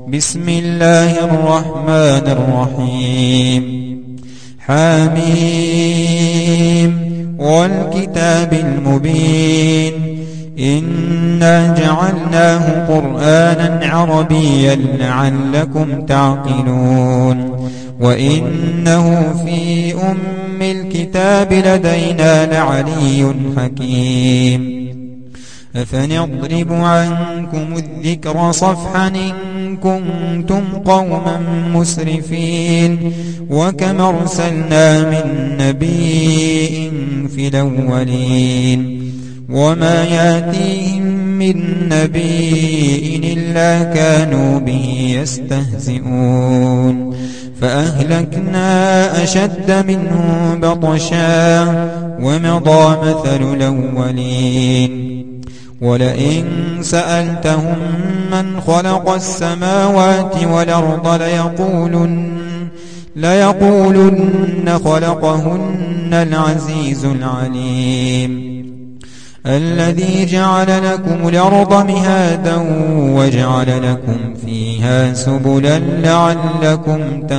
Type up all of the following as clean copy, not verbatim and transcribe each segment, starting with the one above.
بسم الله الرحمن الرحيم حميم والكتاب المبين إنا جعلناه قرآنا عربيا لعلكم تعقلون وإنه في أم الكتاب لدينا لعلي حكيم أفنضرب عنكم الذكر صفحا إن كنتم قوما مسرفين وكم أرسلنا من نبي في الأولين وما يأتيهم من نبي إلا كانوا به يستهزئون فأهلكنا أشد منهم بطشا ومضى مثل الأولين ولئن سألتهم من خلق السماوات والأرض ليقولن خلقهن العزيز العليم الذي جعل لكم الأرض مهادا وجعل لكم فيها سبلا لعلكم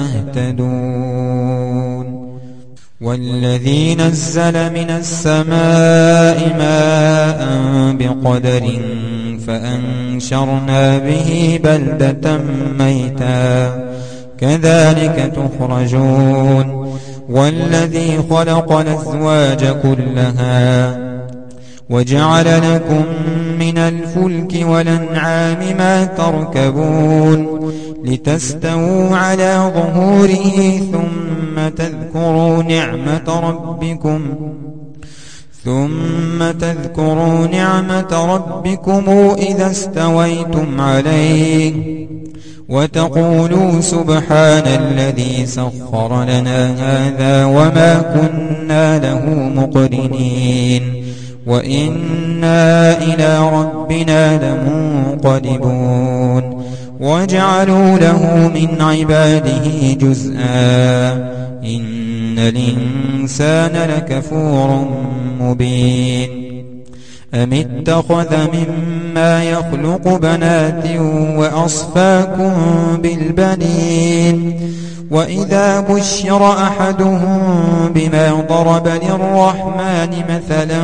تهتدون والذي نزل من السماء ماء بقدر فأنشرنا به بلدة ميتا كذلك تخرجون والذي خلق الأزواج كلها وجعل لكم من الفلك والأنعام ما تركبون لتستووا على ظهوره ثم تذكروا نعمة ربكم إذا استويتم عليه وتقولوا سبحان الذي سخر لنا هذا وما كنا له مقرنين وإنا إلى ربنا لمنقلبون وجعلوا له من عباده جزءا إن الإنسان لكفور مبين أم اتخذ مما يخلق بنات وأصفاكم بالبنين وإذا بشر أحدهم بما ضرب للرحمن مثلا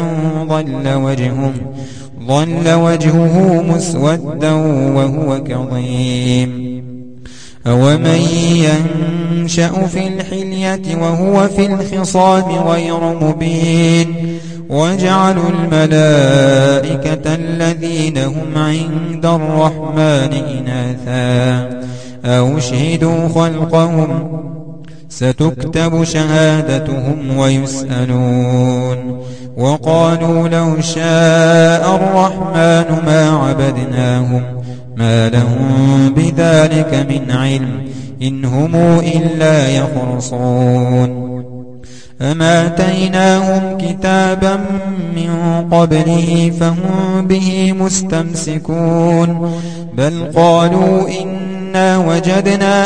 ظل وجهه مسودا وهو كظيم أومن ينشأ في الحلية وهو في الخصام غير مبين وجعلوا الملائكة الذين هم عند الرحمن إناثا أو شهدوا خلقهم ستكتب شهادتهم ويسألون وقالوا لو شاء الرحمن ما عبدناهم ما لهم بذلك من علم إن هم إلا يخرصون أما آتيناهم كتابا من قبله فهم به مستمسكون بل قالوا إنا وجدنا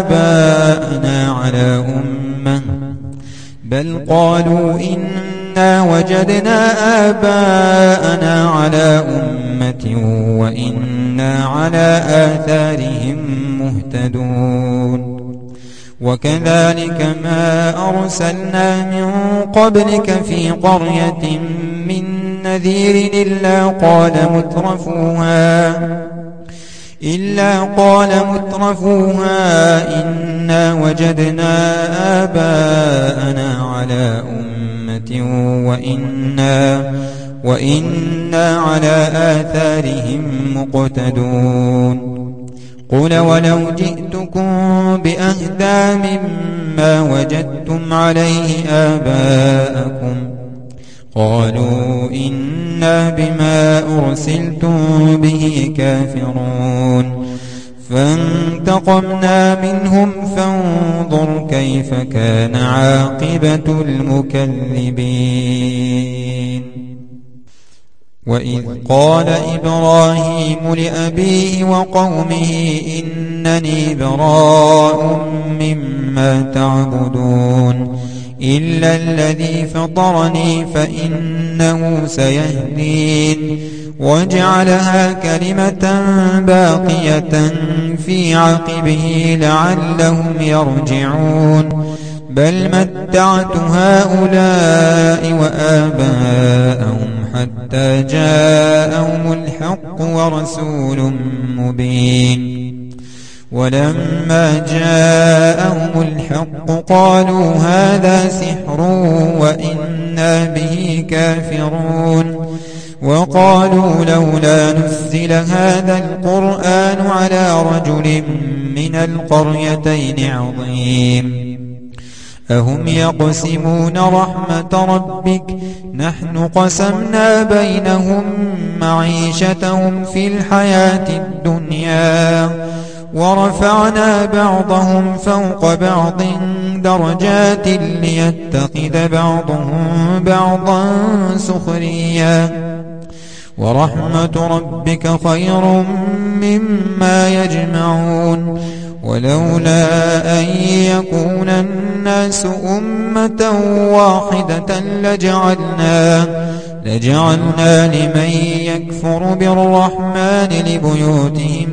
آباءنا على أمة وإنا على آثارهم مهتدون وكذلك ما أرسلنا من قبلك في قرية من نذير إلا قال مترفوها إنا وجدنا آباءنا على أمة وإنا على آثارهم مقتدون قل ولو جئتكم بأهدى مما وجدتم عليه آباءكم قالوا إنا بما أرسلتم به كافرون فانتقمنا منهم فانظر كيف كان عاقبة المكذبين وإذ قال إبراهيم لأبيه وقومه إنني براء مما تعبدون إلا الذي فطرني فإنه سيهدين وجعلها كلمة باقية في عقبه لعلهم يرجعون بل متعت هؤلاء وآباءهم حتى جاءهم الحق ورسول مبين ولما جاءهم الحق قالوا هذا سحر وإنا به كافرون وقالوا لولا نزل هذا القرآن على رجل من القريتين عظيم أهم يقسمون رحمة ربك نحن قسمنا بينهم معيشتهم في الحياة الدنيا ورفعنا بعضهم فوق بعض درجات ليتخذ بعضهم بعضا سخريا ورحمة ربك خير مما يجمعون ولولا أن يكون الناس أمة واحدة لجعلنا لمن يكفر بالرحمن لبيوتهم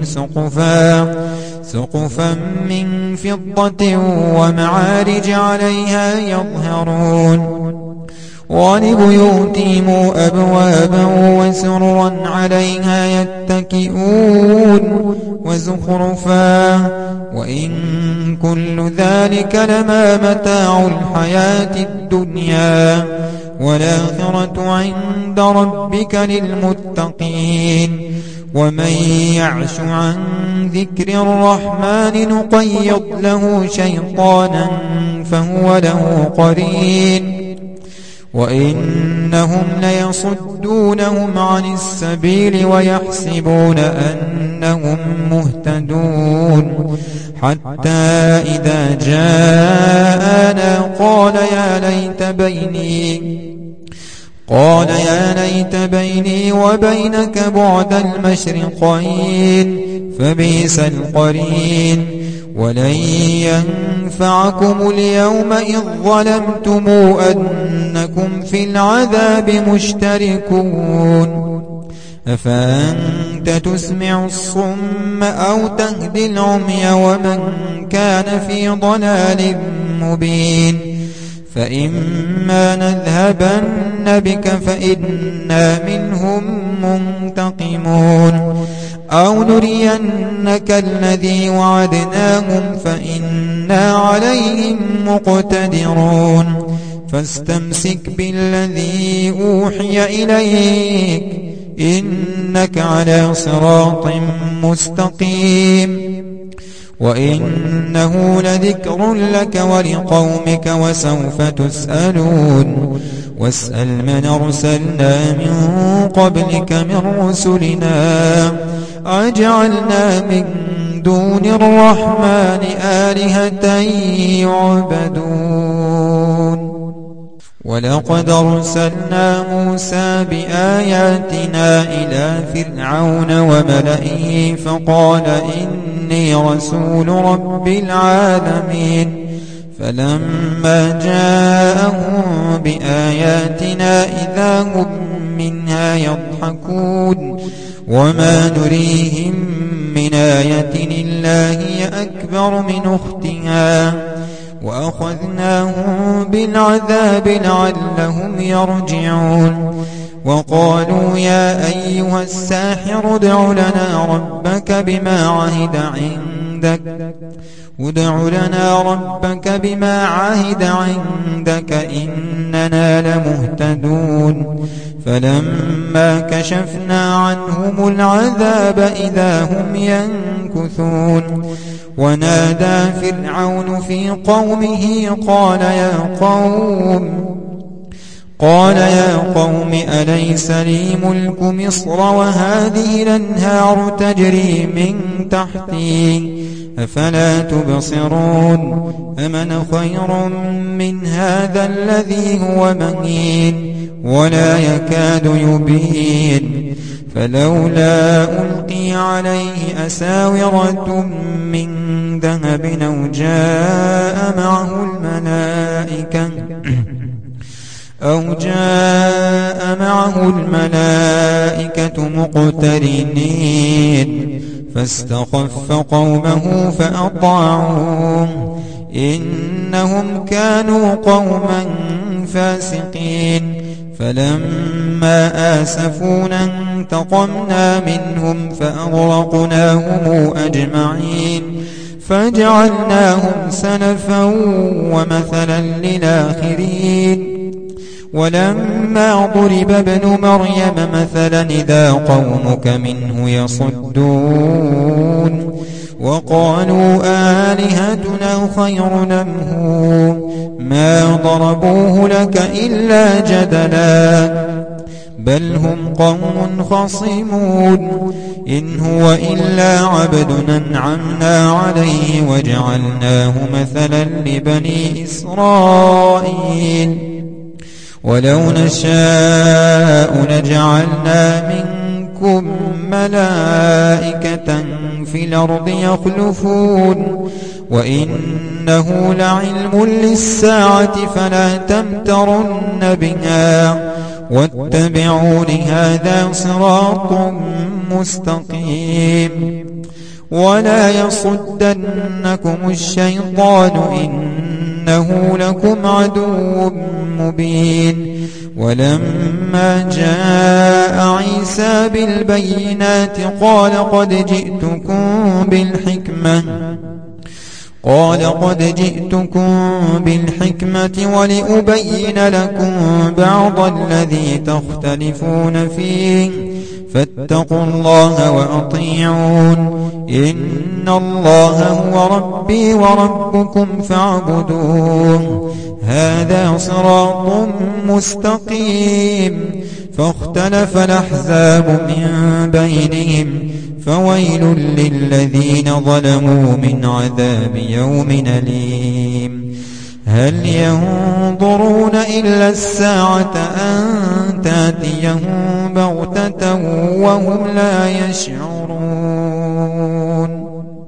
سقفا من فضة ومعارج عليها يظهرون ولبيوتهم أبوابا وسررا عليها يتكئون وزخرفا وإن كل ذلك لما متاع الحياة الدنيا والآخرة عند ربك للمتقين ومن يعش عن ذكر الرحمن نقيض له شيطانا فهو له قرين وإنهم ليصدونهم عن السبيل ويحسبون أنهم مهتدون حتى إذا جاءنا قال يا ليت بيني وبينك بعد المشرقين فبئس القرين ولن ينفعكم اليوم إذ ظلمتم أنكم في العذاب مشتركون أفأنت تسمع الصم أو تهدي العمي ومن كان في ضلال مبين فإما نذهبن بك فإنا منهم منتقمون أو نرينك الذي وعدناهم فإنا عليهم مقتدرون فاستمسك بالذي أوحي إليك إنك على صراط مستقيم وإنه لذكر لك ولقومك وسوف تسألون واسأل من أرسلنا من قبلك من رسلنا أجعلنا من دون الرحمن آلهة يعبدون ولقد أرسلنا موسى بآياتنا إلى فرعون وملئه فقال إني رسول رب العالمين فلما جاءهم بآياتنا إذا هم منها يضحكون وما نريهم من آية إلا هي أكبر من أختها وأخذناهم بالعذاب لعلهم يرجعون وقالوا يا أيها الساحر ادع لنا ربك بما عهد عندك إننا لمهتدون فلما كشفنا عنهم العذاب إذا هم ينكثون ونادى فرعون في قومه قال يا قوم أليس لي ملك مصر وهذه الأنهار تجري من تحتي أفلا تبصرون أمن خير من هذا الذي هو مهين ولا يكاد يبين فلولا ألقي عليه أساورة من ذهب أو جاء معه الملائكة أو جاء معه الملائكة مقترنين فاستخف قومه فأطاعوه إنهم كانوا قوما فاسقين فلما آسفونا انتقمنا منهم فأغرقناهم أجمعين فجعلناهم سلفا ومثلا للآخرين ولما ضرب ابن مريم مثلا إذا قومك منه يصدون وقالوا آلهتنا خير أم هو ما ضربوه لك إلا جدلا بل هم قوم خصمون إن هو إلا عبد أنعمنا عليه وجعلناه مثلا لبني إسرائيل ولو نشاء لجعلنا منكم ملائكة في الأرض يخلفون وإنه لعلم للساعة فلا تمترن بها واتبعون هذا صراط مستقيم ولا يصدنكم الشيطان إنه لكم عدو مبين ولما جاء عيسى بالبينات قال قد جئتكم بالحكمة ولأبين لكم بعض الذي تختلفون فيه فاتقوا الله وأطيعون إن الله هو ربي وربكم فاعبدوه هذا صراط مستقيم فاختلف الأحزاب من بينهم فويل للذين ظلموا من عذاب يوم أليم هل ينظرون إلا الساعة أن تأتيهم بغتة وهم لا يشعرون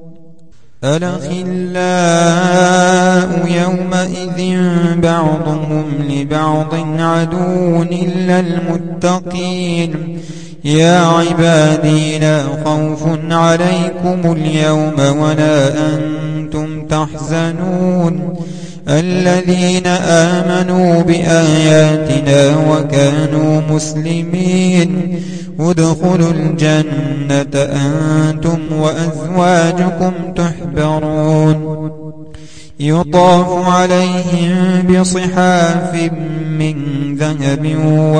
الأخلاء يومئذ بعضهم لبعض عدو إلا المتقين يا عبادي لا خوف عليكم اليوم ولا أنتم تحزنون الذين آمنوا بآياتنا وكانوا مسلمين ادخلوا الجنة أنتم وأزواجكم تحبرون يطاف عليهم بصحاف من ذهب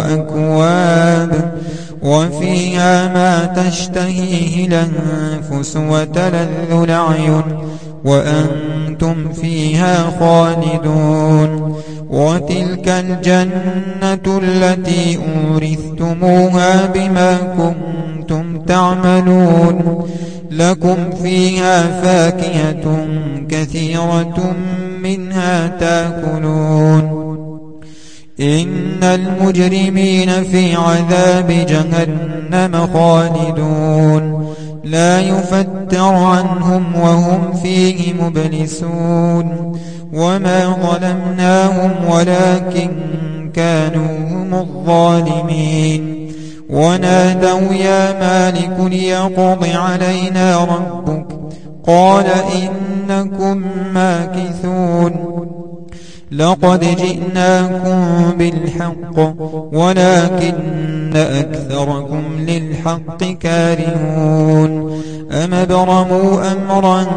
وأكواب وفيها ما تشتهيه الأنفس وتلذ الأعين وأنتم فيها خالدون وتلك الجنة التي أورثتموها بما كنتم تعملون لكم فيها فاكهة كثيرة منها تأكلون إن المجرمين في عذاب جهنم خالدون لا يفتر عنهم وهم فيه مبلسون وما ظلمناهم ولكن كانوا هم الظالمين ونادوا يا مالك ليقض علينا ربك قال إنكم ماكثون لقد جئناكم بالحق ولكن أكثركم للحق كارهون أم ابرموا أمرا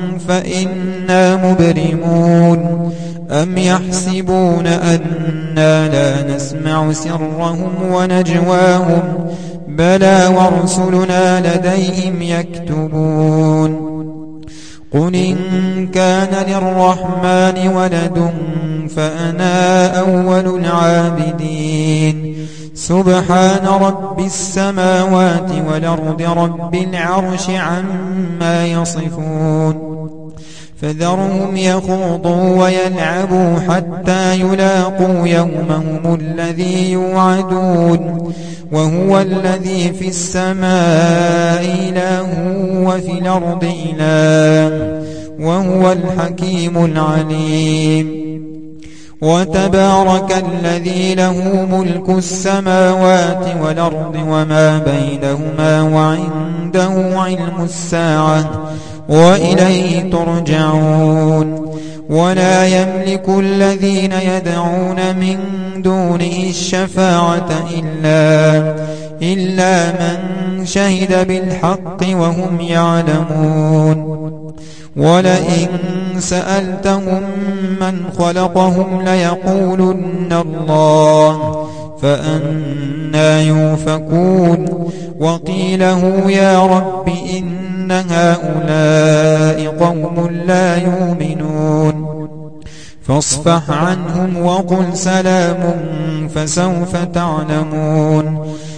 فإنا مبرمون أم يحسبون أنا لا نسمع سرهم ونجواهم بلى ورسلنا لديهم يكتبون قل إن كان للرحمن ولد فأنا أول العابدين سبحان رب السماوات والأرض رب العرش عما يصفون فذرهم يخوضوا ويلعبوا حتى يلاقوا يومهم الذي يوعدون وهو الذي في السماء إله وفي الأرض إله وهو الحكيم العليم وتبارك الذي له ملك السماوات والأرض وما بينهما وعنده علم الساعة وإليه ترجعون ولا يملك الذين يدعون من دونه الشفاعة إلا من شهد بالحق وهم يعلمون ولئن سألتهم من خلقهم ليقولن الله فأنى يؤفكون وقيله يا رب إن هؤلاء قوم لا يؤمنون فاصفح عنهم وقل سلام فسوف تعلمون